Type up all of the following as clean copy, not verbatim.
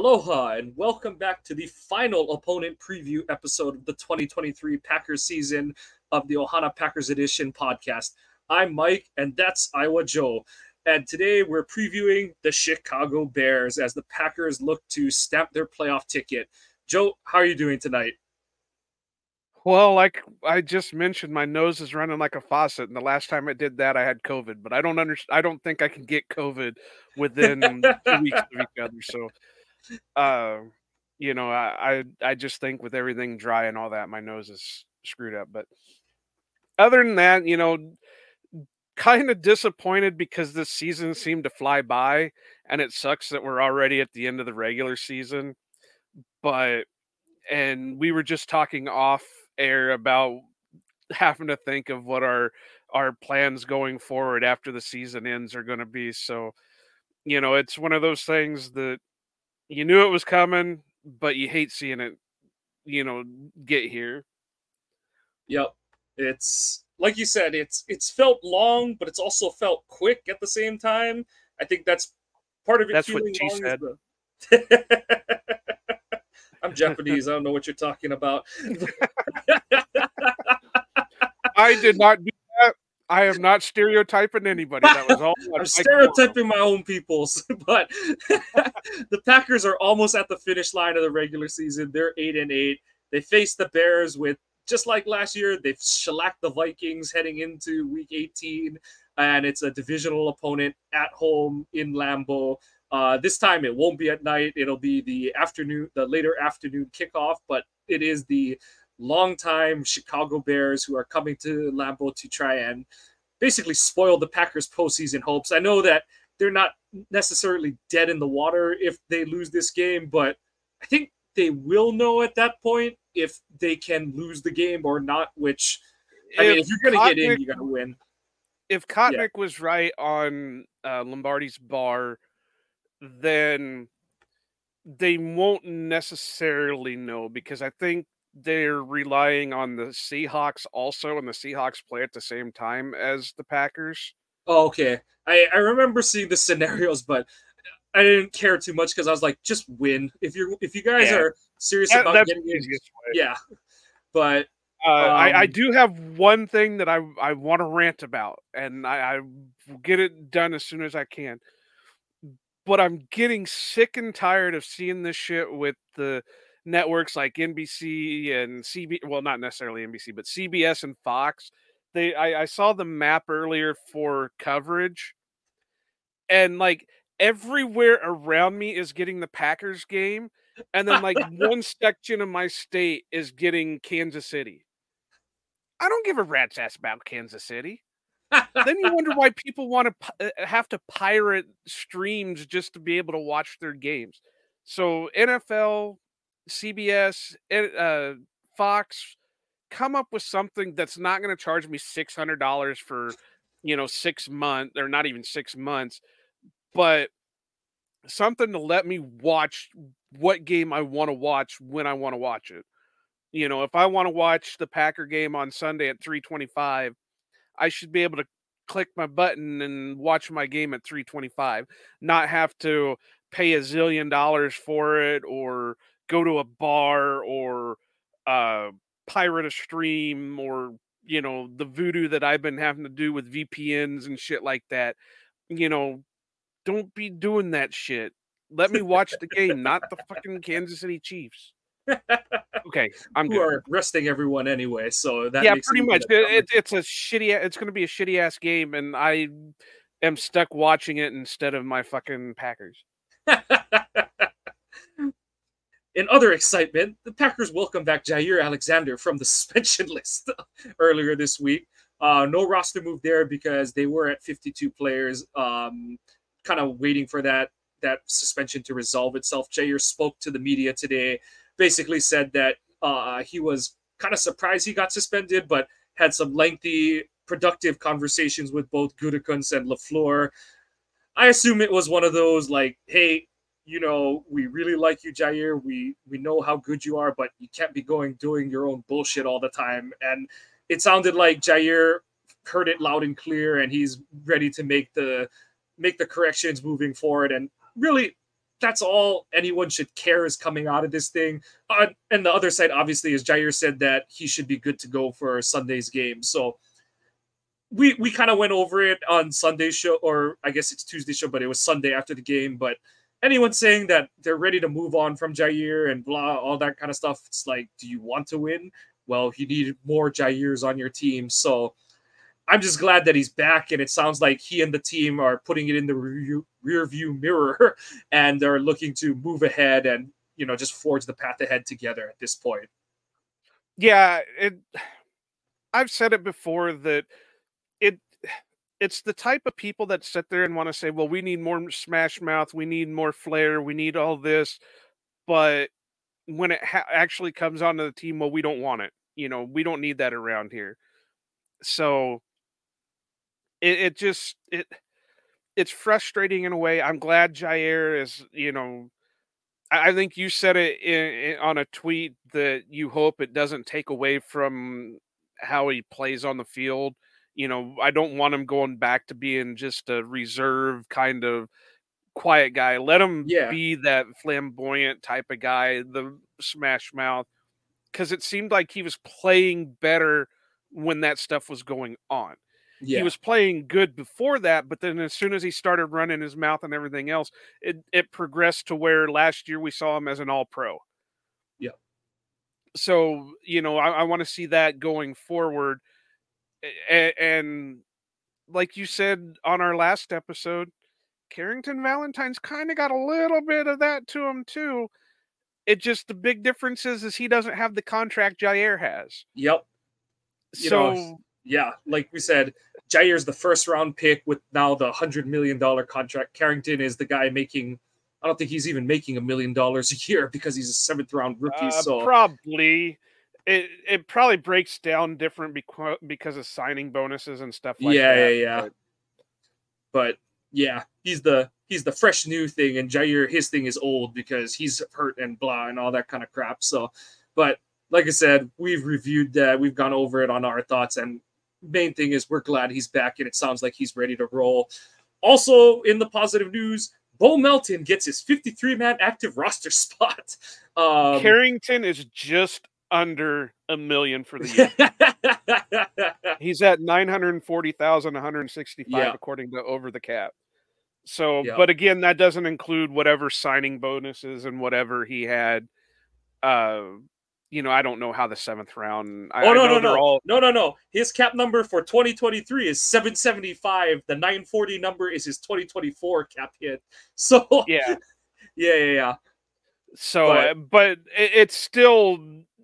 Aloha and welcome back to the final opponent preview episode of the 2023 Packers season of the Ohana Packers Edition podcast. I'm Mike and that's Iowa Joe. And today we're previewing the Chicago Bears as the Packers look to stamp their playoff ticket. Joe, how are you doing tonight? Well, like I just mentioned, my nose is running like a faucet, and the last time I did that, I had COVID. But I don't think I can get COVID within 2 weeks of each other. So, uh, I just think with everything dry and all that, my nose is screwed up. But other than that, kind of disappointed because this season seemed to fly by, and it sucks that we're already at the end of the regular season. But and we were just talking off air about having to think of what our plans going forward after the season ends are going to be. So, it's one of those things that you knew it was coming, but you hate seeing it, you know, get here. Yep. It's like you said, it's felt long, but it's also felt quick at the same time. I think that's part of it That's what feeling she long is said. the I'm Japanese. I don't know what you're talking about. I did not do that. I am not stereotyping anybody. That was all I'm Mike Morrow. stereotyping my own peoples, but the Packers are almost at the finish line of the regular season. They're 8-8. They face the Bears with just like last year. They've shellacked the Vikings heading into Week 18, and it's a divisional opponent at home in Lambeau. This time it won't be at night. It'll be the later afternoon kickoff, but it is the longtime Chicago Bears who are coming to Lambeau to try and basically spoil the Packers' postseason hopes. I know that they're not necessarily dead in the water if they lose this game, but I think they will know at that point if they can lose the game or not. Which, I mean, if you're going to get in, you got to win. If Kotnick was right on Lombardi's bar, then they won't necessarily know because I think they're relying on the Seahawks also, and the Seahawks play at the same time as the Packers. Oh, okay. I remember seeing the scenarios, but I didn't care too much because I was like, just win. If you guys are serious about getting in, yeah. But I do have one thing that I want to rant about, and I will get it done as soon as I can. But I'm getting sick and tired of seeing this shit with the networks like NBC and well, not necessarily NBC, but CBS and Fox. I saw the map earlier for coverage, and like everywhere around me is getting the Packers game, and then like one section of my state is getting Kansas City. I don't give a rat's ass about Kansas City. Then you wonder why people want to have to pirate streams just to be able to watch their games. So NFL, CBS, Fox, come up with something that's not going to charge me $600 for 6 months, or not even 6 months, but something to let me watch what game I want to watch when I want to watch it. If I want to watch the Packer game on Sunday at 3:25, I should be able to click my button and watch my game at 3:25, not have to pay a zillion dollars for it or go to a bar or pirate a stream or the voodoo that I've been having to do with VPNs and shit like that. Don't be doing that shit. Let me watch the game, not the fucking Kansas City Chiefs. Okay, I'm who good. are resting everyone anyway, so that Yeah, makes pretty much. It's a shitty. It's going to be a shitty ass game, and I am stuck watching it instead of my fucking Packers. In other excitement, the Packers welcome back Jaire Alexander from the suspension list earlier this week. No roster move there because they were at 52 players, kind of waiting for that suspension to resolve itself. Jaire spoke to the media today, basically said that he was kind of surprised he got suspended, but had some lengthy, productive conversations with both Gutekunst and LaFleur. I assume it was one of those like, hey, we really like you, Jaire. We know how good you are, but you can't be doing your own bullshit all the time. And it sounded like Jaire heard it loud and clear, and he's ready to make the corrections moving forward. And really, that's all anyone should care is coming out of this thing. And the other side, obviously, is Jair said that he should be good to go for Sunday's game. So we kind of went over it on Sunday's show, or I guess it's Tuesday show, but it was Sunday after the game. But anyone saying that they're ready to move on from Jair and blah, all that kind of stuff, it's like, do you want to win? Well, you need more Jairs on your team. So I'm just glad that he's back, and it sounds like he and the team are putting it in the rear view mirror and they're looking to move ahead and, just forge the path ahead together at this point. Yeah, I've said it before that it's the type of people that sit there and want to say, well, we need more Smash Mouth, we need more Flair, we need all this, but when it actually comes onto the team, well, we don't want it. We don't need that around here. So it's frustrating in a way. I'm glad Jair is, I think you said it on a tweet that you hope it doesn't take away from how he plays on the field. I don't want him going back to being just a reserve kind of quiet guy. Let him be that flamboyant type of guy, the Smash Mouth, because it seemed like he was playing better when that stuff was going on. Yeah. He was playing good before that, but then as soon as he started running his mouth and everything else, it progressed to where last year we saw him as an all-pro. Yeah. So, I want to see that going forward. And like you said on our last episode, Carrington Valentine's kind of got a little bit of that to him too. It just, the big difference is he doesn't have the contract Jair has. Yep. So yeah, like we said, Jair's the first round pick with now the $100 million contract. Carrington is the guy making, I don't think he's even making $1 million a year because he's a 7th round rookie. So probably it probably breaks down different because of signing bonuses and stuff like that. Yeah. But yeah, he's the fresh new thing, and Jair, his thing is old because he's hurt and blah and all that kind of crap. So, but like I said, we've reviewed that, we've gone over it on our thoughts, and main thing is we're glad he's back, and it sounds like he's ready to roll. Also, in the positive news, Bo Melton gets his 53-man active roster spot. Carrington is just under $1 million for the year. He's at 940,165 according to Over the Cap. So, but again, that doesn't include whatever signing bonuses and whatever he had. I don't know how the 7th round. No. His cap number for 2023 is 775. The 940 number is his 2024 cap hit. So yeah. So, but it's still.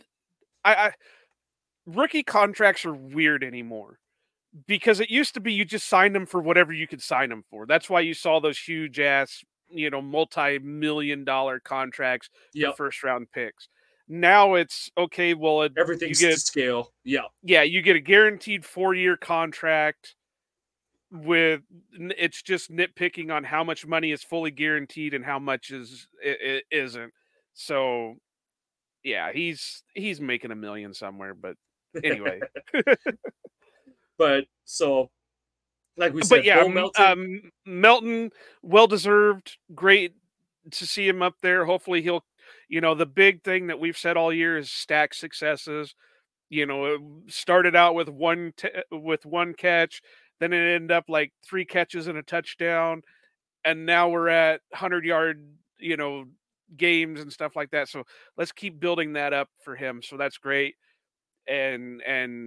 Rookie contracts are weird anymore because it used to be you just signed them for whatever you could sign them for. That's why you saw those huge ass, multi-million-dollar contracts for first round picks. Now it's okay. Well, everything's to scale. Yeah. You get a guaranteed 4-year contract with it's just nitpicking on how much money is fully guaranteed and how much it isn't. So. Yeah, he's making $1 million somewhere, but anyway. But so, like we said, Melton, well deserved. Great to see him up there. Hopefully, he'll. The big thing that we've said all year is stack successes. It started out with one catch, then it ended up like 3 catches and a touchdown, and now we're at 100-yard. Games and stuff like that. So let's keep building that up for him. So that's great. And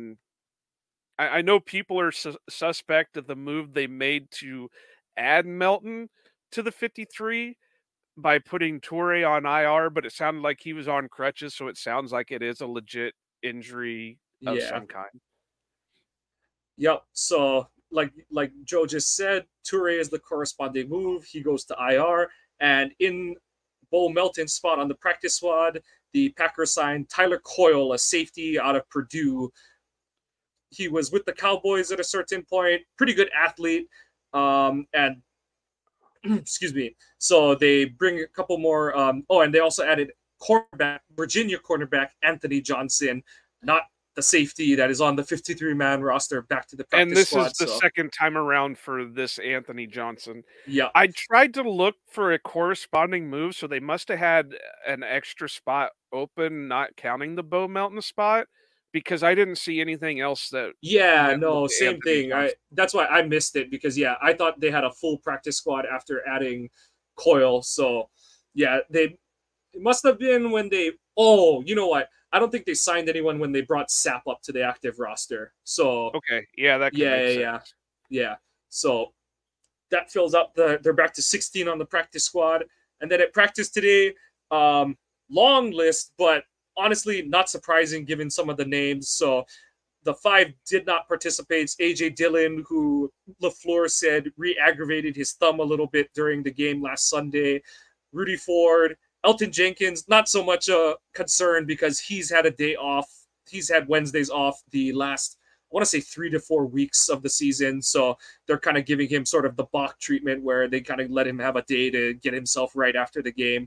I know people are suspect of the move they made to add Melton to the 53 by putting Toure on IR, but it sounded like he was on crutches. So it sounds like it is a legit injury of some kind. Yep. So like Joe just said, Toure is the corresponding move. He goes to IR, and in Bo Melton's spot on the practice squad, the Packers signed Tyler Coyle, a safety out of Purdue. He was with the Cowboys at a certain point, pretty good athlete, and excuse me. So they bring a couple more. And they also added Virginia cornerback Anthony Johnson, not the safety that is on the 53-man roster back to the practice And this squad. is the second time around for this Anthony Johnson. Yeah. I tried to look for a corresponding move, so they must have had an extra spot open, not counting the Bo Melton spot, because I didn't see anything else that went with No, the same Anthony thing. Johnson. That's why I missed it, because I thought they had a full practice squad after adding Coyle. So it must have been when they. Oh, you know what? I don't think they signed anyone when they brought Sapp up to the active roster. So Okay, yeah, that could make sense. Yeah. So that fills up they're back to 16 on the practice squad. And then at practice today, long list, but honestly not surprising given some of the names. So the 5 did not participate. AJ Dillon, who LaFleur said re-aggravated his thumb a little bit during the game last Sunday. Rudy Ford, Elton Jenkins, not so much a concern because he's had a day off. He's had Wednesdays off the last, I want to say 3 to 4 weeks of the season. So they're kind of giving him sort of the Bach treatment where they kind of let him have a day to get himself right after the game.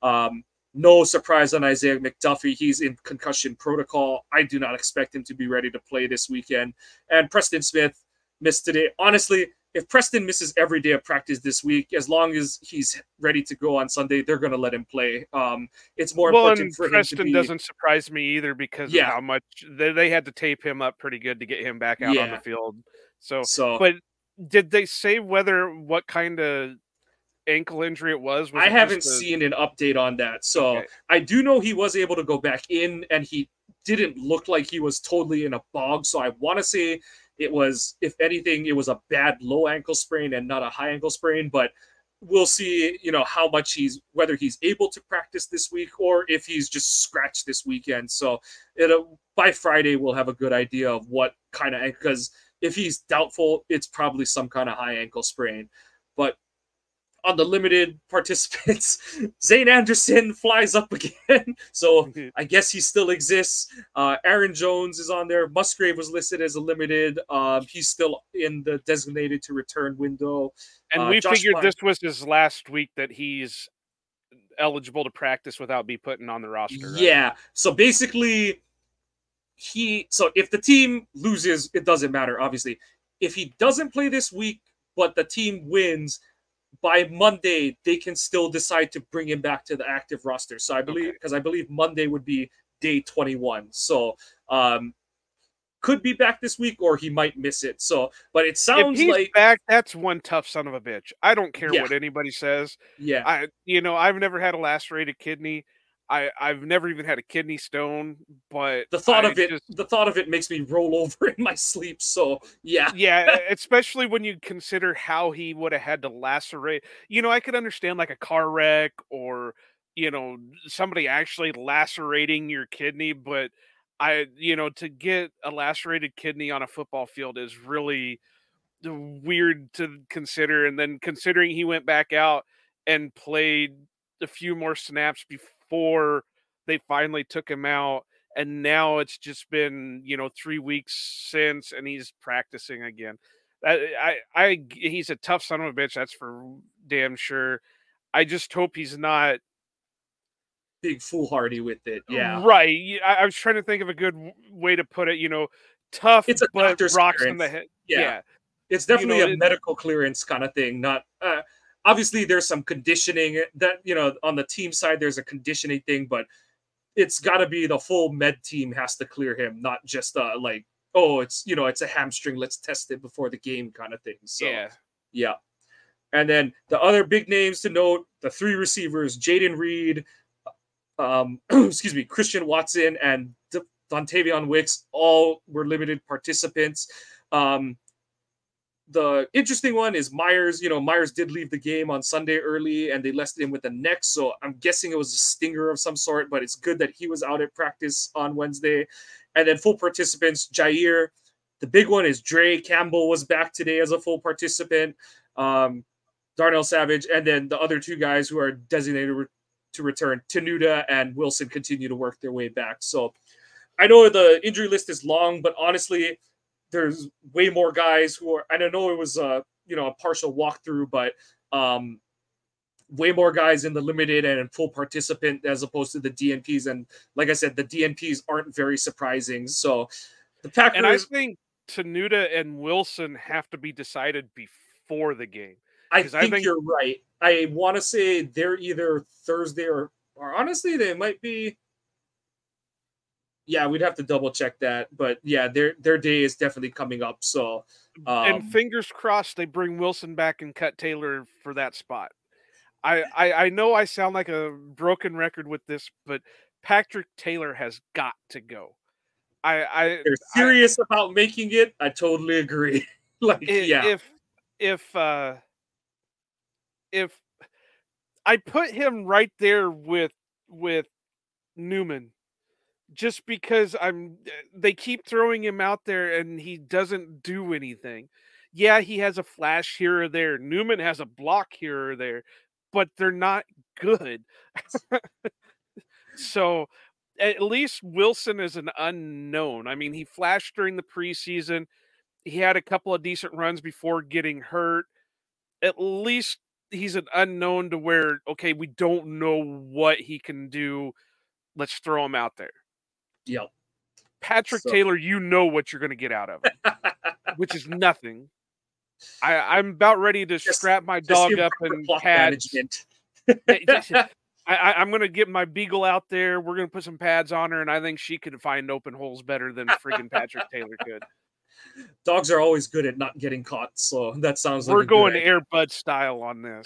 No surprise on Isaiah McDuffie. He's in concussion protocol. I do not expect him to be ready to play this weekend. And Preston Smith missed today. Honestly, if Preston misses every day of practice this week, as long as he's ready to go on Sunday, they're going to let him play. It's more important for Preston him to be. Doesn't surprise me either because of how much they had to tape him up pretty good to get him back out on the field. So, but did they say what kind of ankle injury it was? I haven't seen an update on that. So okay. I do know he was able to go back in, and he didn't look like he was totally in a bog. So I want to say it was, if anything, it was a bad low ankle sprain and not a high ankle sprain. But we'll see, how much whether he's able to practice this week or if he's just scratched this weekend. So by Friday, we'll have a good idea of what kind of, because if he's doubtful, it's probably some kind of high ankle sprain. But on the limited participants, Zane Anderson flies up again. So I guess he still exists. Aaron Jones is on there. Musgrave was listed as a limited. He's still in the designated to return window. And we figured this was his last week that he's eligible to practice without being put on the roster. Right? Yeah. So basically, if the team loses, it doesn't matter, obviously. If he doesn't play this week, but the team wins, by Monday, they can still decide to bring him back to the active roster. So I believe, because I believe Monday would be day 21. So could be back this week, or he might miss it. So, but it sounds if he's like back, that's one tough son of a bitch. I don't care what anybody says. Yeah. I've never had a lacerated kidney. I've never even had a kidney stone, but the thought of it makes me roll over in my sleep. So yeah, especially when you consider how he would have had to lacerate. I could understand like a car wreck or somebody actually lacerating your kidney, but to get a lacerated kidney on a football field is really weird to consider. And then considering he went back out and played a few more snaps before they finally took him out, and now it's just been 3 weeks since, and he's practicing again. He's a tough son of a bitch, that's for damn sure. I just hope he's not big foolhardy with it. Yeah, right. I was trying to think of a good way to put it. Tough, it's a but rocks clearance. in the head. Yeah. It's definitely a medical clearance kind of thing, not. Obviously, there's some conditioning that, on the team side, there's a conditioning thing, but it's got to be the full med team has to clear him, not just it's a hamstring, let's test it before the game kind of thing. So, yeah. And then the other big names to note, the 3 receivers, Jaden Reed, Christian Watson, and Dontavion Wicks, all were limited participants. The interesting one is Myers. Myers did leave the game on Sunday early, and they listed him with a neck. So I'm guessing it was a stinger of some sort, but it's good that he was out at practice on Wednesday. And then full participants, Jair. The big one is Dre Campbell was back today as a full participant. Darnell Savage, and then the other 2 guys who are designated to return, Tenuta and Wilson, continue to work their way back. So I know the injury list is long, but honestly, there's way more guys who are, and I know it was a partial walkthrough, but way more guys in the limited and full participant as opposed to the DNPs. And like I said, the DNPs aren't very surprising. So the Packers. And I think Tenuta and Wilson have to be decided before the game. I think you're right. I want to say they're either Thursday or honestly, they might be. Yeah, we'd have to double check that, but yeah, their day is definitely coming up. So, and fingers crossed they bring Wilson back and cut Taylor for that spot. I know I sound like a broken record with this, but Patrick Taylor has got to go. They're serious about making it. I totally agree. Like, yeah, if I put him right there with Newman, just because they keep throwing him out there and he doesn't do anything. Yeah, he has a flash here or there. Newman has a block here or there, but they're not good. So at least Wilson is an unknown. I mean, he flashed during the preseason. He had a couple of decent runs before getting hurt. At least he's an unknown to where, okay, we don't know what he can do. Let's throw him out there. Yep. Patrick Taylor, you know what you're going to get out of him, which is nothing. I'm about ready to strap my dog up and pads. I'm going to get my beagle out there. We're going to put some pads on her, and I think she could find open holes better than freaking Patrick Taylor could. Dogs are always good at not getting caught, so that sounds like we're going Air Bud style on this.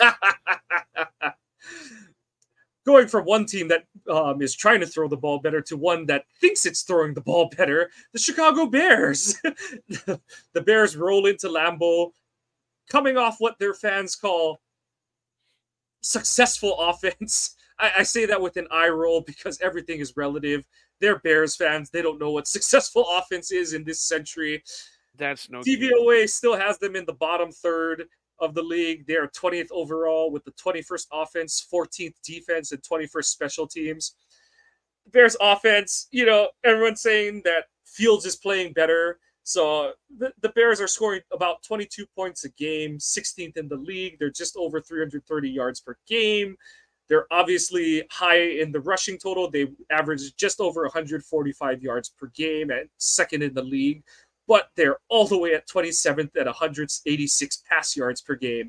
Going from one team that is trying to throw the ball better to one that thinks it's throwing the ball better, the Chicago Bears. The Bears roll into Lambeau, coming off what their fans call successful offense. I say that with an eye roll because everything is relative. They're Bears fans. They don't know what successful offense is in this century. That's no DVOA still has them in the bottom third of the league. They are 20th overall with the 21st offense, 14th defense, and 21st special teams. The Bears offense, everyone's saying that Fields is playing better. So the Bears are scoring about 22 points a game, 16th in the league. They're just over 330 yards per game. They're obviously high in the rushing total. They average just over 145 yards per game and second in the league. But they're all the way at 27th at 186 pass yards per game.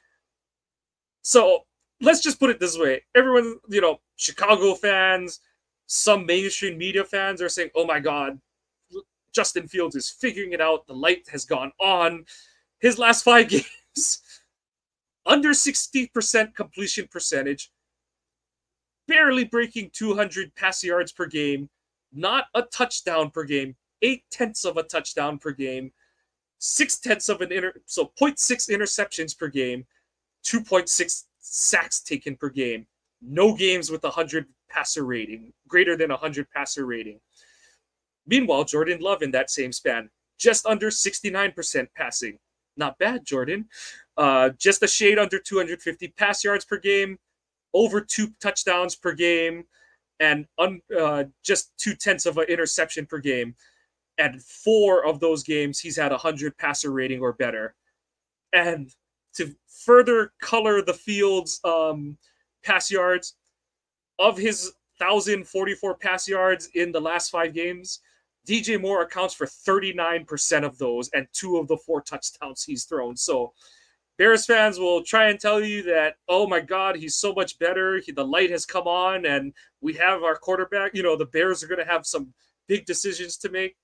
So let's just put it this way. Everyone, Chicago fans, some mainstream media fans are saying, oh my God, Justin Fields is figuring it out. The light has gone on. His last 5 games, under 60% completion percentage, barely breaking 200 pass yards per game, not a touchdown per game, 0.8 of a touchdown per game, 0.6 of so 0.6 interceptions per game, 2.6 sacks taken per game. No games with 100 passer rating, greater than 100 passer rating. Meanwhile, Jordan Love in that same span, just under 69% passing. Not bad, Jordan. Just a shade under 250 pass yards per game, over 2 touchdowns per game, and just 0.2 of an interception per game. And 4 of those games, he's had 100 passer rating or better. And to further color the Fields' pass yards, of his 1,044 pass yards in the last 5 games, DJ Moore accounts for 39% of those and 2 of the 4 touchdowns he's thrown. So Bears fans will try and tell you that, oh my God, he's so much better. The light has come on and we have our quarterback. The Bears are going to have some big decisions to make.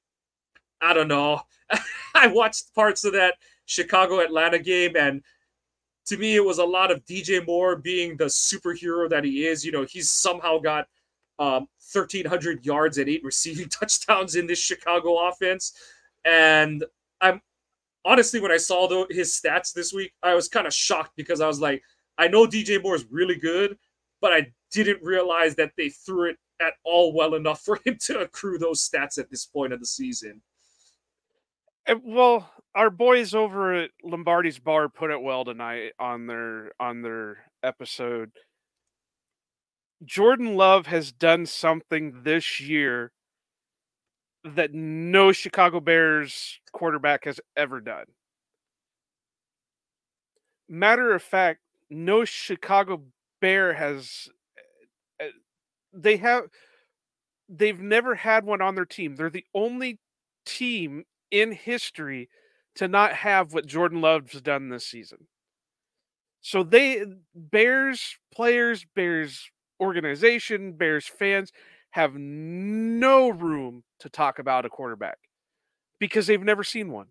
I don't know. I watched parts of that Chicago-Atlanta game, and to me, it was a lot of DJ Moore being the superhero that he is. He's somehow got 1,300 yards and 8 receiving touchdowns in this Chicago offense. And I'm honestly, when I saw his stats this week, I was kind of shocked because I was like, I know DJ Moore is really good, but I didn't realize that they threw it at all well enough for him to accrue those stats at this point of the season. Well, our boys over at Lombardi's Bar put it well tonight on their episode. Jordan Love has done something this year that no Chicago Bears quarterback has ever done. Matter of fact, no Chicago Bear has. uh, They have. They've never had one on their team. They're the only team in history to not have what Jordan Love's done this season. So Bears players, Bears organization, Bears fans have no room to talk about a quarterback because they've never seen one.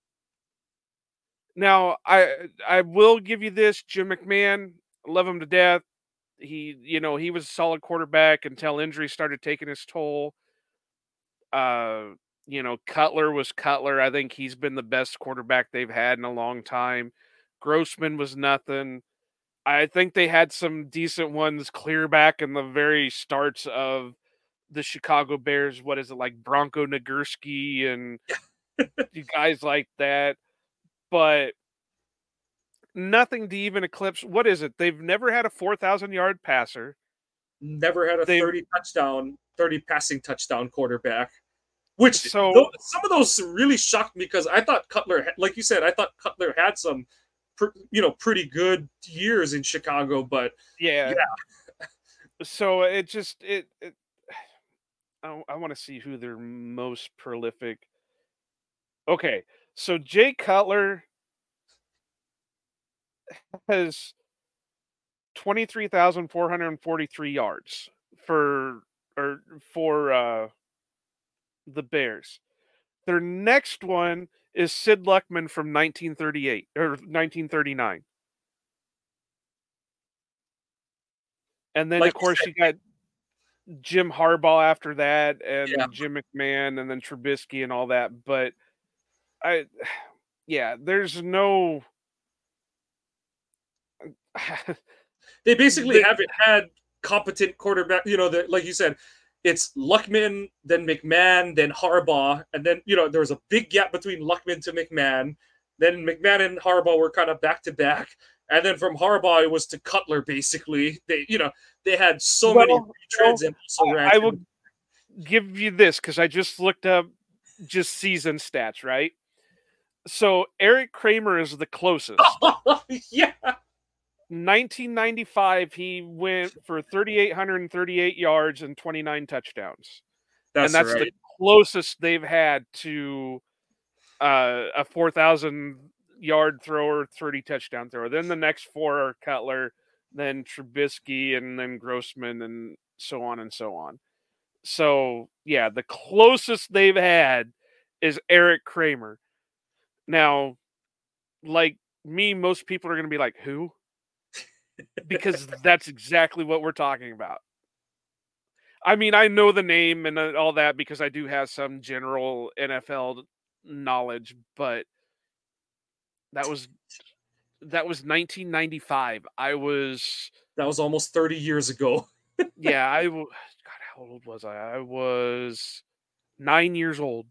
Now, I will give you this, Jim McMahon, love him to death. He was a solid quarterback until injury started taking his toll. Uh, Cutler was Cutler. I think he's been the best quarterback they've had in a long time. Grossman was nothing. I think they had some decent ones clear back in the very starts of the Chicago Bears. What is it, like Bronco Nagurski and guys like that? But nothing to even eclipse. What is it? They've never had a 4,000-yard passer. Never had a They've 30 passing touchdown quarterback. Which So- some of those really shocked me because I thought Cutler, like you said, I thought Cutler had some, pretty good years in Chicago. But yeah. So it just I want to see who their most prolific. Okay, so Jay Cutler has 23,443 yards for the Bears. Their next one is Sid Luckman from 1938 or 1939. And then, Like of course, you you got Jim Harbaugh after that, and Yeah. Jim McMahon, and then Trubisky and all that. But there's no. they basically haven't had competent quarterback. Like you said, it's Luckman, then McMahon, then Harbaugh, and then there was a big gap between Luckman to McMahon. Then McMahon and Harbaugh were kind of back to back, and then from Harbaugh it was to Cutler. Basically, they had so many retreads and also ran. I will give you this because I just looked up just season stats, right? So Eric Kramer is the closest. Yeah. 1995, he went for 3,838 yards and 29 touchdowns. That's right. The closest they've had to a 4,000-yard thrower, 30 touchdown thrower. Then the next four are Cutler, then Trubisky, and then Grossman, and so on and so on. So, yeah, the closest they've had is Eric Kramer. Now, like me, most people are going to be like, who? Because that's exactly what we're talking about. I mean, I know the name and all that because I do have some general NFL knowledge, but that was 1995. That was almost 30 years ago. Yeah, God, how old was I? I was 9 years old.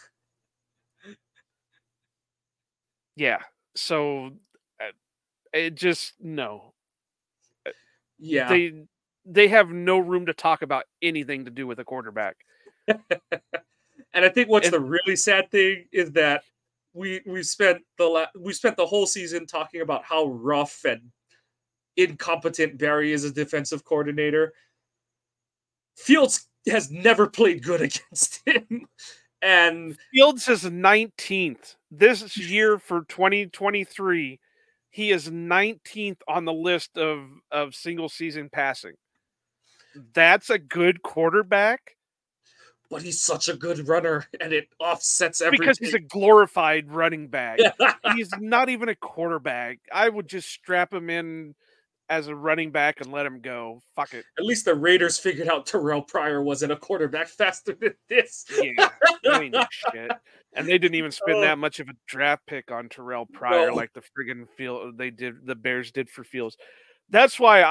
Yeah, so it just no. Yeah, they have no room to talk about anything to do with a quarterback. And I think what's the really sad thing is that we spent the whole season talking about how rough and incompetent Barry is as defensive coordinator. Fields has never played good against him. And Fields is 19th this year for 2023. He is 19th on the list of single season passing. That's a good quarterback. But he's such a good runner, and it offsets everything. Because he's a glorified running back. He's not even a quarterback. I would just strap him in as a running back and let him go. Fuck it. At least the Raiders figured out Terrell Pryor wasn't a quarterback faster than this. Yeah, that ain't shit. And they didn't even spend that much of a draft pick on Terrell Pryor like the friggin' the Bears did for Fields. That's why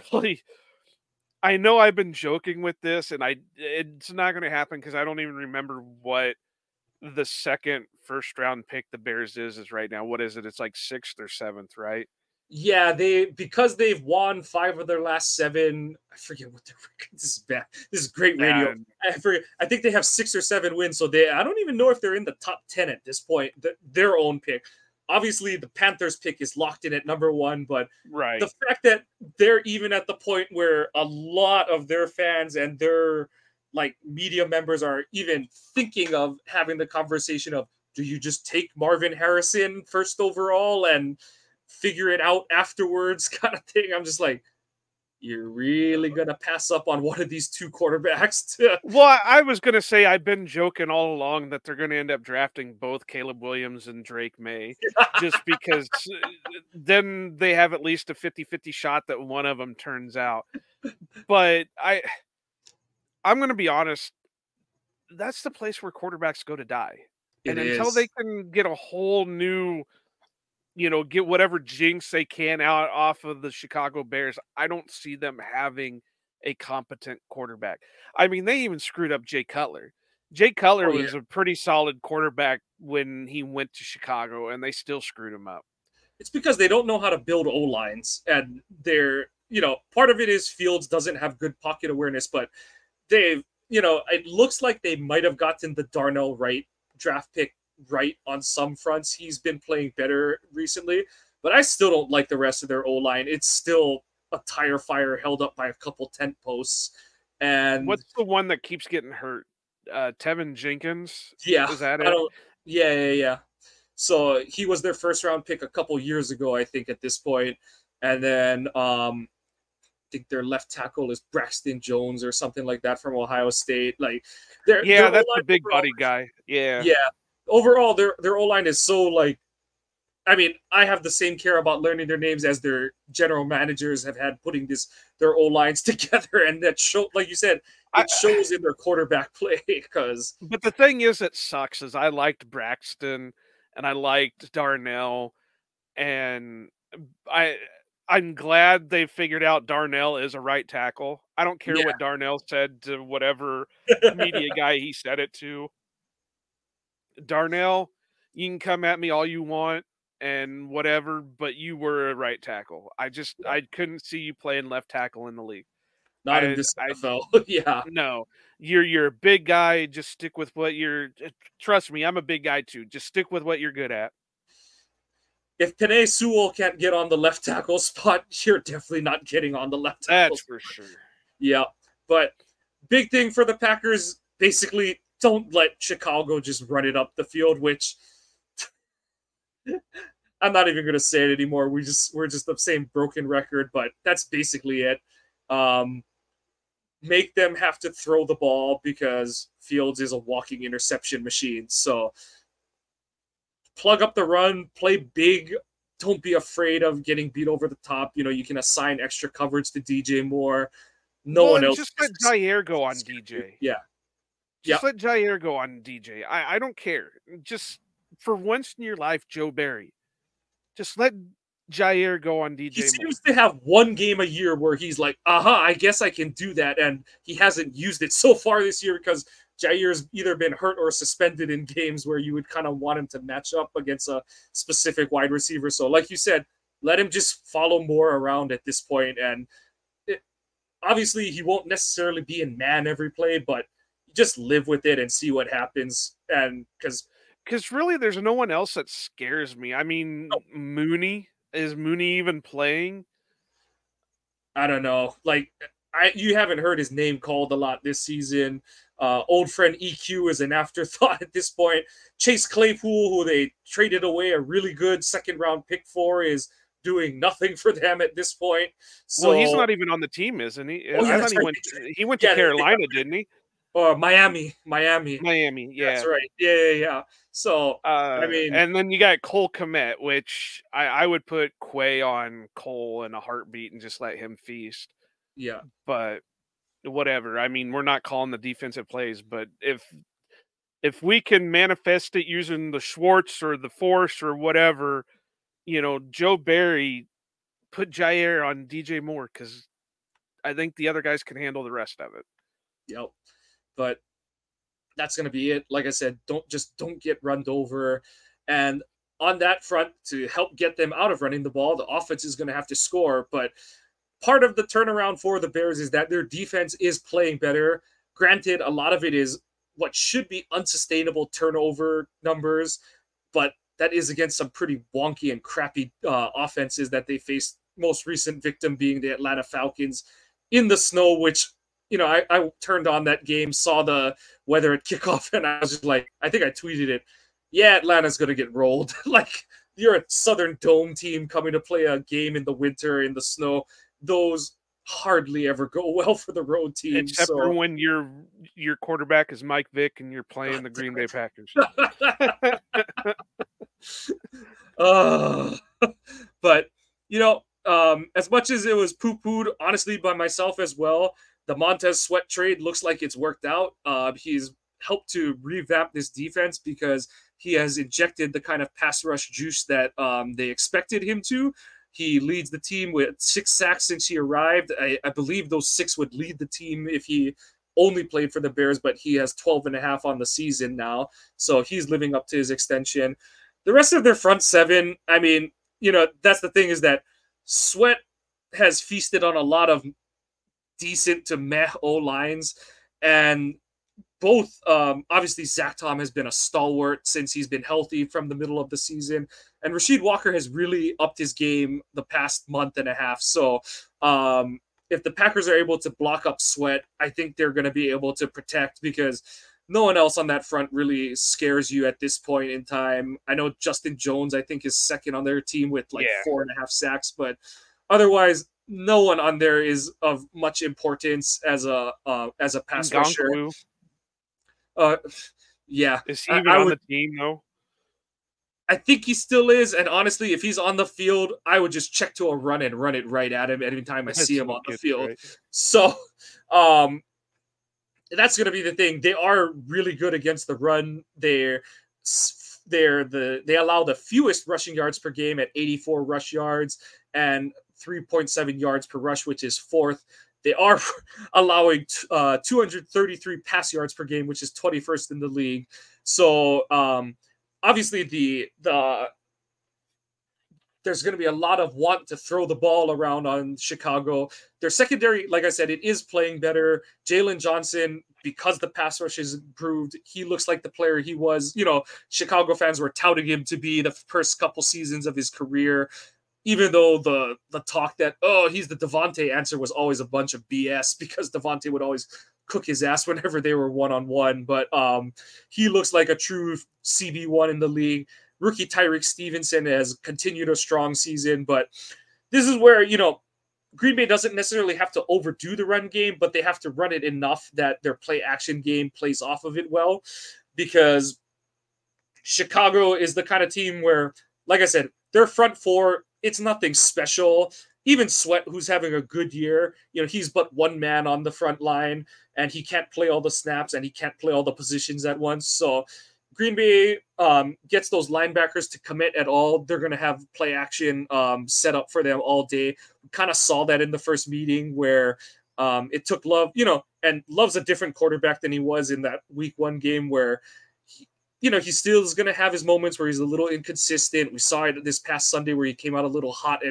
I know I've been joking with this, and it's not going to happen because I don't even remember what the second first-round pick the Bears is right now. What is it? It's like 6th or 7th, right? Yeah, because they've won 5 of their last 7. I forget what their record. This is bad. This is great radio. I forget. I think they have 6 or 7 wins, so I don't even know if they're in the top 10 at this point. Their own pick. obviously the Panthers pick is locked in at number 1, but Right. the fact that they're even at the point where a lot of their fans and their like media members are even thinking of having the conversation of, do you just take Marvin Harrison first overall and figure it out afterwards kind of thing. I'm just like, you're really gonna pass up on one of these two quarterbacks to Well, I was gonna say I've been joking all along that they're gonna end up drafting both Caleb Williams and Drake May, just because then they have at least a 50-50 shot that one of them turns out. But I'm gonna be honest, that's the place where quarterbacks go to die. it And until they is. can get a whole new, get whatever jinx they can out off of the Chicago Bears, I don't see them having a competent quarterback. I mean, they even screwed up Jay Cutler. Jay Cutler Oh yeah. was a pretty solid quarterback when he went to Chicago, and they still screwed him up. It's because they don't know how to build O lines, and they're part of it is Fields doesn't have good pocket awareness, but they've it looks like they might have gotten the Darnell Wright draft pick right on some fronts. He's been playing better recently, but I still don't like the rest of their O line. It's still a tire fire held up by a couple tent posts, and What's the one that keeps getting hurt? Tevin Jenkins? yeah, Is that I it? don't. Yeah, yeah, yeah. So he was their first round pick a couple years ago, I think, at this point. And then I think their left tackle is Braxton Jones or something like that from Ohio State. Like Yeah, their that's O-line the big overall, body guy. Yeah. yeah. Overall, their O line is so like. I mean, I have the same care about learning their names as their general managers have had putting their O lines together, and that show, like you said, I, it shows in their quarterback play because but the thing is that sucks is I liked Braxton and I liked Darnell, and I I'm glad they figured out Darnell is a right tackle. I don't care yeah, what Darnell said to whatever media guy he said it to. Darnell, you can come at me all you want and whatever, but you were a right tackle. I couldn't see you playing left tackle in the league. not in I this I NFL. Yeah, No. You're a big guy, just stick with what you're trust me, I'm a big guy too. Just stick with what you're good at. if Penei Sewell can't get on the left tackle spot, you're definitely not getting on the left tackle That's for spot. sure. Yeah, but big thing for the Packers, basically, don't let Chicago just run it up the field. Which I'm not even going to say it anymore. We're just the same broken record, but that's basically it. Um, make them have to throw the ball because Fields is a walking interception machine. So plug up the run, play big. Don't be afraid of getting beat over the top. You can assign extra coverage to DJ Moore. No Well, one and else. just let Jair go on DJ. Yeah. Just Yep. let Jair go on DJ. I don't care. Just for once in your life, Joe Barry. Just let Jair go on He DJ Moore. seems to have one game a year where he's like, I guess I can do that. And he hasn't used it so far this year because Jair's either been hurt or suspended in games where you would kind of want him to match up against a specific wide receiver. So, like you said, let him just follow Moore around at this point. And obviously, he won't necessarily be in man every play, but just live with it and see what happens. And because really, there's no one else that scares me. I mean, Mooney, is Mooney even playing? I don't know. Like, you haven't heard his name called a lot this season. Old friend EQ is an afterthought at this point. Chase Claypool, who they traded away a really good second round pick for, is doing nothing for them at this point. So, Well, he's not even on the team, isn't he? Oh, yeah, I that's thought right. he went to Yeah, Carolina, didn't he? Miami. Miami, That's yeah. right. Yeah. So, I mean, And then you got Cole Kmet, which I would put Quay on Cole in a heartbeat and just let him feast. yeah. But whatever. I mean, we're not calling the defensive plays, but if we can manifest it using the Schwartz or the Force or whatever, Joe Barry, put Jair on DJ Moore because I think the other guys can handle the rest of it. Yep. But that's going to be it. Like I said, don't get run over. And on that front, to help get them out of running the ball, the offense is going to have to score. But part of the turnaround for the Bears is that their defense is playing better. Granted, a lot of it is what should be unsustainable turnover numbers, but that is against some pretty wonky and crappy offenses that they faced. Most recent victim being the Atlanta Falcons in the snow, which, you know, I turned on that game, saw the weather at kickoff, and I was just like, I think I tweeted it. Yeah, Atlanta's going to get rolled. Like, you're a Southern Dome team coming to play a game in the winter in the snow. Those hardly ever go well for the road team. Except for when your quarterback is Mike Vick and you're playing the Green Bay Packers. But, you know, as much as it was poo-pooed, honestly, by myself as well, the Montez Sweat trade looks like it's worked out. He's helped to revamp this defense because he has injected the kind of pass rush juice that they expected him to. He leads the team with 6 sacks since he arrived. I believe those 6 would lead the team if he only played for the Bears, but he has 12 and a half on the season now. So he's living up to his extension. The rest of their front 7, I mean, you know, that's the thing, is that Sweat has feasted on a lot of decent to meh O-lines, and both, obviously, Zach Tom has been a stalwart since he's been healthy from the middle of the season, and Rasheed Walker has really upped his game the past month and a half. So if the Packers are able to block up Sweat, I think they're going to be able to protect, because no one else on that front really scares you at this point in time. I know Justin Jones, I think, is second on their team with 4.5 sacks, but otherwise, no one on there is of much importance as a pass rusher. Yeah. Is he even on the team, though? I think he still is, and honestly, if he's on the field, I would just check to a run and run it right at him every time I see him on the field. Right. So, that's going to be the thing. They are really good against the run. They allow the fewest rushing yards per game at 84 rush yards and 3.7 yards per rush, which is 4th. They are allowing 233 pass yards per game, which is 21st in the league. So obviously there's going to be a lot of want to throw the ball around on Chicago. Their secondary, like I said, it is playing better. Jalen Johnson, because the pass rush is improved, he looks like the player he was. You know, Chicago fans were touting him to be the first couple seasons of his career, even though the talk that, oh, he's the Devontae answer was always a bunch of BS, because Devontae would always cook his ass whenever they were one-on-one. But he looks like a true CB1 in the league. Rookie Tyreek Stevenson has continued a strong season, but this is where, you know, Green Bay doesn't necessarily have to overdo the run game, but they have to run it enough that their play action game plays off of it well, because Chicago is the kind of team where, like I said, their front 4, it's nothing special. Even Sweat, who's having a good year, you know, he's but one man on the front line, and he can't play all the snaps and he can't play all the positions at once. So Green Bay gets those linebackers to commit at all, they're going to have play action set up for them all day. We kind of saw that in the first meeting where it took Love, you know, and Love's a different quarterback than he was in that week 1 game where, you know, he still is going to have his moments where he's a little inconsistent. We saw it this past Sunday where he came out a little hot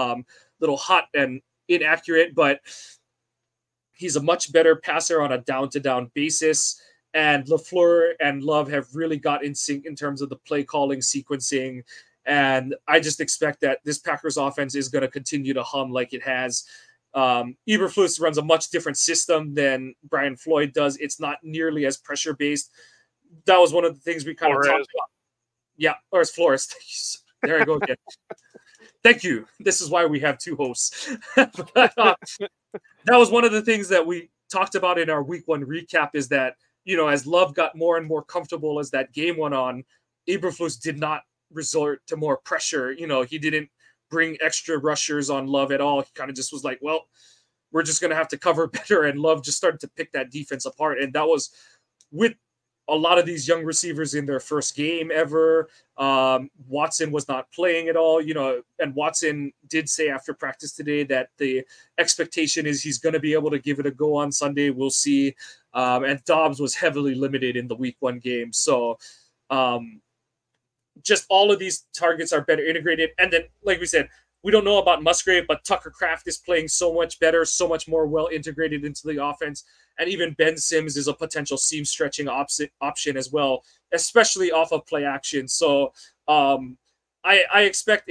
and inaccurate, but he's a much better passer on a down-to-down basis. And LaFleur and Love have really got in sync in terms of the play calling, sequencing. And I just expect that this Packers offense is going to continue to hum like it has. Eberflus runs a much different system than Brian Floyd does. It's not nearly as pressure-based. That was one of the things we kind of talked about. Yeah, or as Flores. There I go again. Thank you. This is why we have 2 hosts. But, that was one of the things that we talked about in our week 1 recap, is that, you know, as Love got more and more comfortable as that game went on, Eberflus did not resort to more pressure. You know, he didn't bring extra rushers on Love at all. He kind of just was like, well, we're just going to have to cover better. And Love just started to pick that defense apart. And that was with a lot of these young receivers in their first game ever. Watson was not playing at all, you know, and Watson did say after practice today that the expectation is he's going to be able to give it a go on Sunday. We'll see. And Dobbs was heavily limited in the week 1 game. So just all of these targets are better integrated. And then, like we said, we don't know about Musgrave, but Tucker Kraft is playing so much better, so much more well integrated into the offense. and even Ben Sims is a potential seam stretching option as well, especially off of play action. So I expect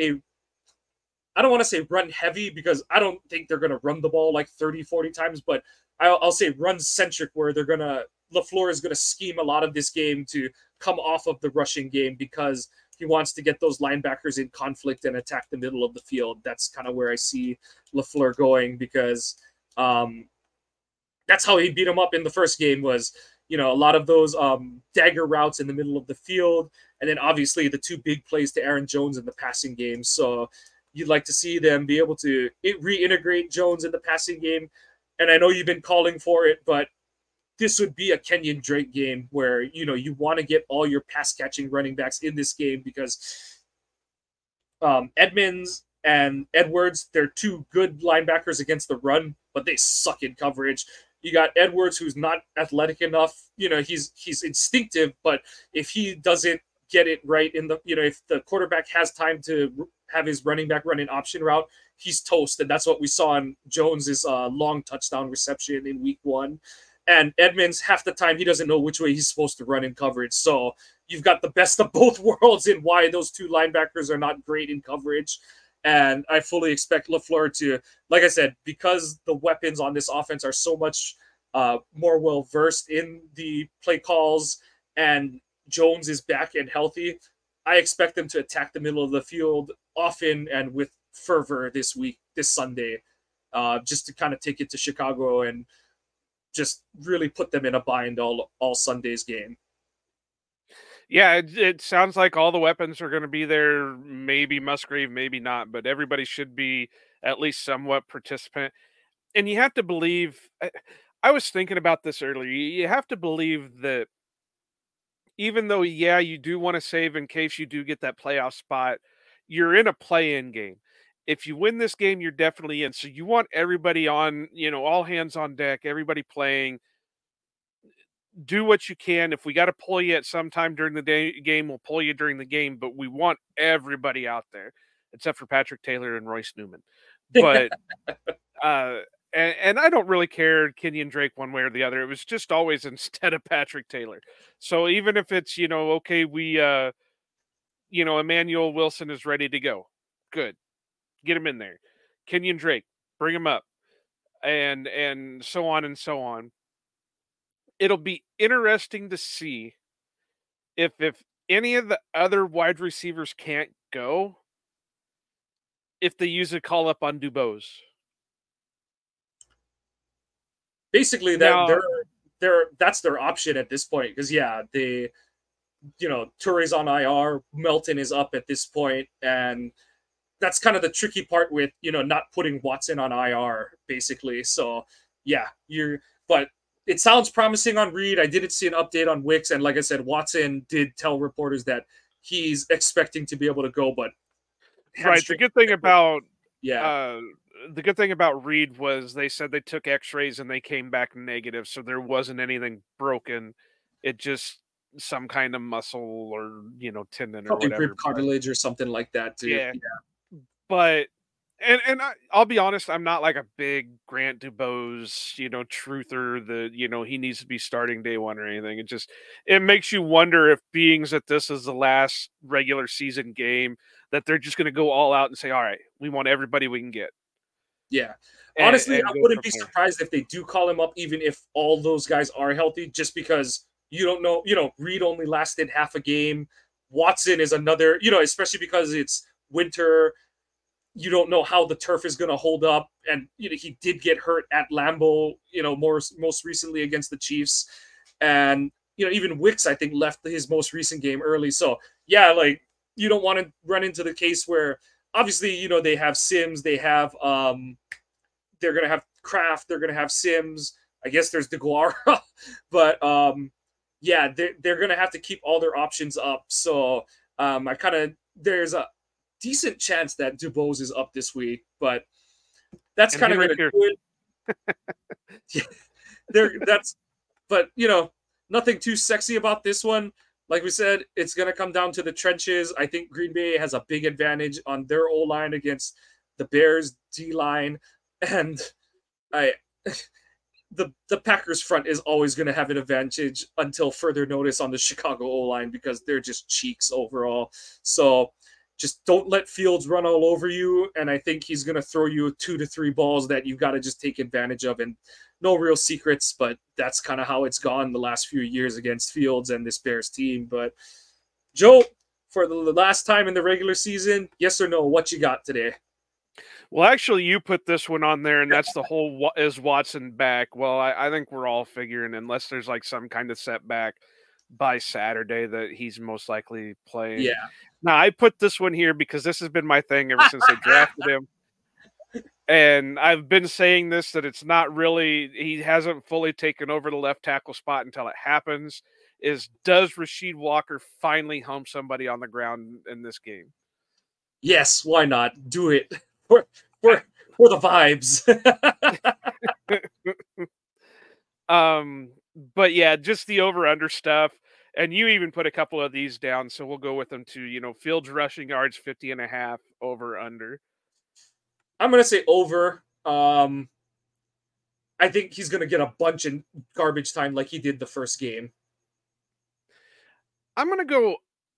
I don't want to say run heavy because I don't think they're going to run the ball like 30, 40 times, but I'll say run centric where LaFleur is going to scheme a lot of this game to come off of the rushing game because he wants to get those linebackers in conflict and attack the middle of the field. That's kind of where I see LaFleur going because that's how he beat him up in the first game was, a lot of those dagger routes in the middle of the field. And then obviously the two big plays to Aaron Jones in the passing game. So you'd like to see them be able to reintegrate Jones in the passing game. And I know you've been calling for it, but this would be a Kenyon Drake game where, you want to get all your pass catching running backs in this game because Edmonds and Edwards, they're two good linebackers against the run, but they suck in coverage. You got Edwards, who's not athletic enough. He's instinctive, but if he doesn't get it right in the, if the quarterback has time to have his running back run an option route, he's toast. And that's what we saw in Jones's long touchdown reception in week 1. And Edmonds, half the time, he doesn't know which way he's supposed to run in coverage. So you've got the best of both worlds in why those two linebackers are not great in coverage. And I fully expect LaFleur to, like I said, because the weapons on this offense are so much more well-versed in the play calls and Jones is back and healthy, I expect them to attack the middle of the field often and with fervor this Sunday, just to kind of take it to Chicago and just really put them in a bind all Sunday's game. Yeah, it sounds like all the weapons are going to be there. Maybe Musgrave, maybe not, but everybody should be at least somewhat participant. And you have to believe, I was thinking about this earlier, you have to believe that even though, yeah, you do want to save in case you do get that playoff spot, you're in a play-in game. If you win this game, you're definitely in. So you want everybody on, all hands on deck, everybody playing. Do what you can. If we got to pull you at some time during the game, we'll pull you during the game, but we want everybody out there except for Patrick Taylor and Royce Newman. But, and I don't really care Kenyon Drake one way or the other. It was just always instead of Patrick Taylor. So even if it's, okay, we, Emmanuel Wilson is ready to go. Good. Get him in there. Kenyon Drake, bring him up. And so on and so on. It'll be interesting to see if any of the other wide receivers can't go, if they use a call up on Dubose. Basically, that's their option at this point because Touré's on IR, Melton is up at this point, and that's kind of the tricky part with not putting Watson on IR basically. So but it sounds promising on Reed. I didn't see an update on Wicks, and like I said, Watson did tell reporters that he's expecting to be able to go, but right. The good thing about Reed was they said they took X-rays and they came back negative, so there wasn't anything broken. It just some kind of muscle or tendon or whatever, rib cartilage or something like that too. Yeah. But and I'll be honest, I'm not like a big Grant Dubose, truther. He needs to be starting day one or anything. It makes you wonder if being that this is the last regular season game, that they're just going to go all out and say, all right, we want everybody we can get. Yeah. Honestly, I wouldn't be surprised if they do call him up, even if all those guys are healthy, just because you don't know, Reed only lasted half a game. Watson is another, especially because it's winter. You don't know how the turf is going to hold up. And, he did get hurt at Lambeau, most recently against the Chiefs. And, even Wicks, I think, left his most recent game early. So, yeah, like, you don't want to run into the case where, obviously, they have Sims, they have, they're going to have Kraft, they're going to have Sims. I guess there's DeGuara. But, they're going to have to keep all their options up. So, there's a decent chance that Dubose is up this week, but that's kind of going to do it. But nothing too sexy about this one. Like we said, it's going to come down to the trenches. I think Green Bay has a big advantage on their O-line against the Bears D-line, and the Packers front is always going to have an advantage until further notice on the Chicago O-line because they're just cheeks overall. So just don't let Fields run all over you. And I think he's going to throw you 2 to 3 balls that you've got to just take advantage of. And no real secrets, but that's kind of how it's gone the last few years against Fields and this Bears team. But Joe, for the last time in the regular season, yes or no, what you got today? Well, actually, you put this one on there, and that's the whole is Watson back? Well, I think we're all figuring, unless there's like some kind of setback by Saturday, that he's most likely playing. Yeah. Now, I put this one here because this has been my thing ever since they drafted him. And I've been saying this, that it's not really, he hasn't fully taken over the left tackle spot until it happens. Does Rasheed Walker finally hump somebody on the ground in this game? Yes, why not? Do it. For the vibes. But yeah, just the over-under stuff. And you even put a couple of these down, so we'll go with them too. Fields rushing yards 50.5 over-under. I'm gonna say over. I think he's gonna get a bunch of garbage time like he did the first game. I'm gonna go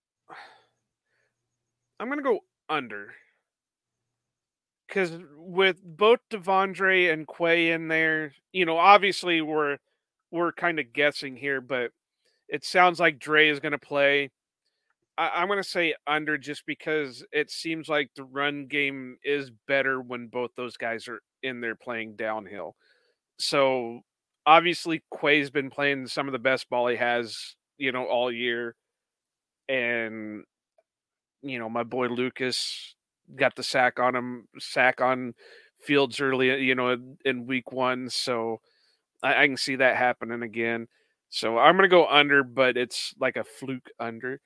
under. Because with both Devondre and Quay in there, obviously we're kind of guessing here, but it sounds like Dre is going to play. I'm going to say under just because it seems like the run game is better when both those guys are in there playing downhill. So obviously Quay's been playing some of the best ball he has, all year. And, my boy Lucas got the sack on Fields early, in week 1. So I can see that happening again. So I'm going to go under, but it's like a fluke under.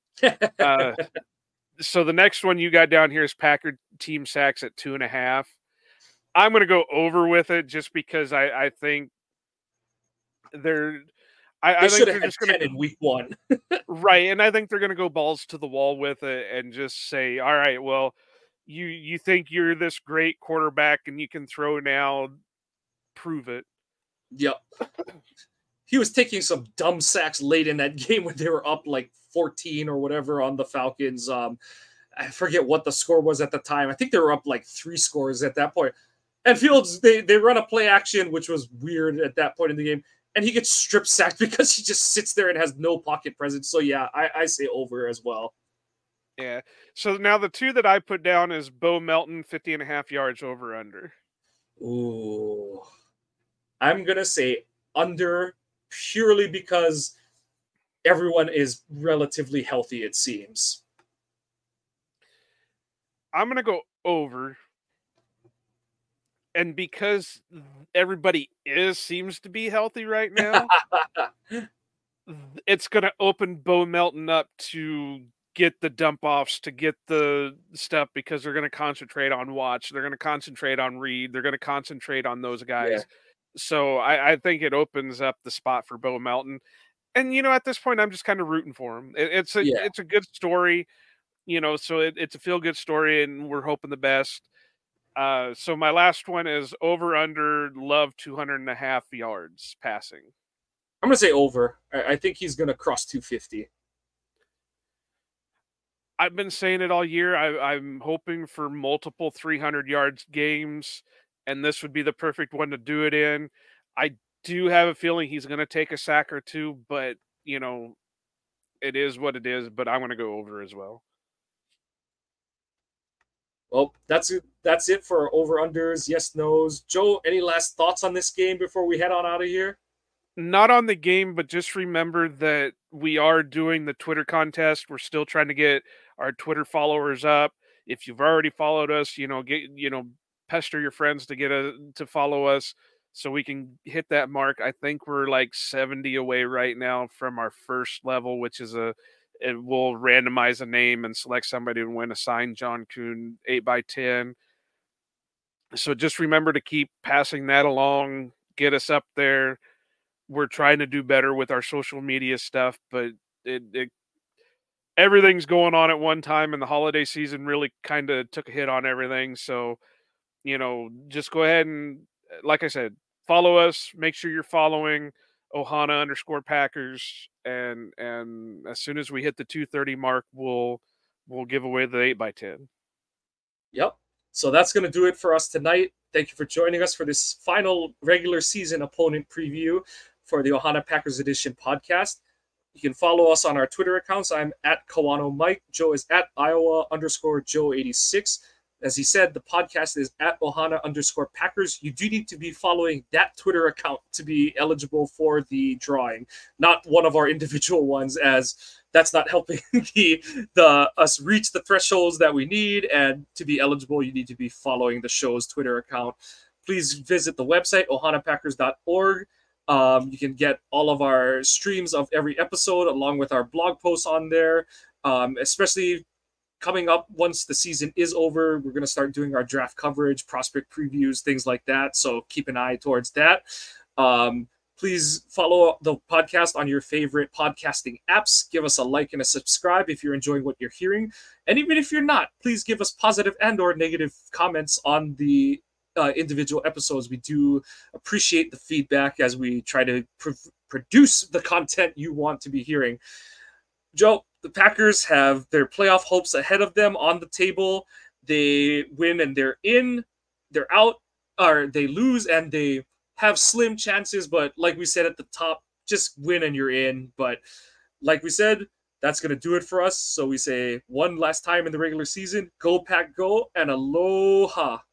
So the next one you got down here is Packer team sacks at 2.5. I'm going to go over with it just because I think they're. I think they're just going to in week 1. Right, and I think they're going to go balls to the wall with it and just say, all right, well, you think you're this great quarterback and you can throw now, prove it. Yep. He was taking some dumb sacks late in that game when they were up like 14 or whatever on the Falcons. I forget what the score was at the time. I think they were up like 3 scores at that point. And Fields, they run a play action, which was weird at that point in the game. And he gets strip sacked because he just sits there and has no pocket presence. So yeah, I say over as well. Yeah. So now the two that I put down is Bo Melton, 50.5 yards over under. Ooh. I'm going to say under purely because everyone is relatively healthy, it seems. I'm going to go over. And because everybody seems to be healthy right now, it's going to open Bo Melton up to get the dump offs, to get the stuff, because they're going to concentrate on Watch. They're going to concentrate on Reed. They're going to concentrate on those guys. Yeah. So I think it opens up the spot for Bo Melton. And, at this point, I'm just kind of rooting for him. It's a good story, so it's a feel-good story, and we're hoping the best. So my last one is over under Love 200.5 yards passing. I'm going to say over. I think he's going to cross 250. I've been saying it all year. I'm hoping for multiple 300 yards games, and this would be the perfect one to do it in. I do have a feeling he's going to take a sack or two, but, it is what it is, but I'm going to go over as well. Well, that's it for over-unders, yes-nos. Joe, any last thoughts on this game before we head on out of here? Not on the game, but just remember that we are doing the Twitter contest. We're still trying to get our Twitter followers up. If you've already followed us, pester your friends to to follow us so we can hit that mark. I think we're like 70 away right now from our first level, which is we'll randomize a name and select somebody to win a signed John Kuhn 8x10. So just remember to keep passing that along, get us up there. We're trying to do better with our social media stuff, but everything's going on at one time, and the holiday season really kind of took a hit on everything. So, just go ahead and, like I said, follow us. Make sure you're following Ohana_Packers, and as soon as we hit the 230 mark, we'll give away the 8x10. Yep. So that's going to do it for us tonight. Thank you for joining us for this final regular season opponent preview for the Ohana Packers Edition podcast. You can follow us on our Twitter accounts. I'm at Kawano Mike. Joe is at Iowa_Joe86. As he said, the podcast is at Ohana_Packers. You do need to be following that Twitter account to be eligible for the drawing, not one of our individual ones, as that's not helping us reach the thresholds that we need. And to be eligible, you need to be following the show's Twitter account. Please visit the website, ohanapackers.org. You can get all of our streams of every episode along with our blog posts on there, especially coming up once the season is over. We're going to start doing our draft coverage, prospect previews, things like that. So keep an eye towards that. Please follow the podcast on your favorite podcasting apps. Give us a like and a subscribe if you're enjoying what you're hearing. And even if you're not, please give us positive and or negative comments on the individual episodes. We do appreciate the feedback as we try to produce the content you want to be hearing. Joe, the Packers have their playoff hopes ahead of them on the table. They win and they're in, they're out, or they lose and they have slim chances. But like we said at the top, just win and you're in. But like we said, that's going to do it for us. So we say one last time in the regular season, go Pack, go, and aloha.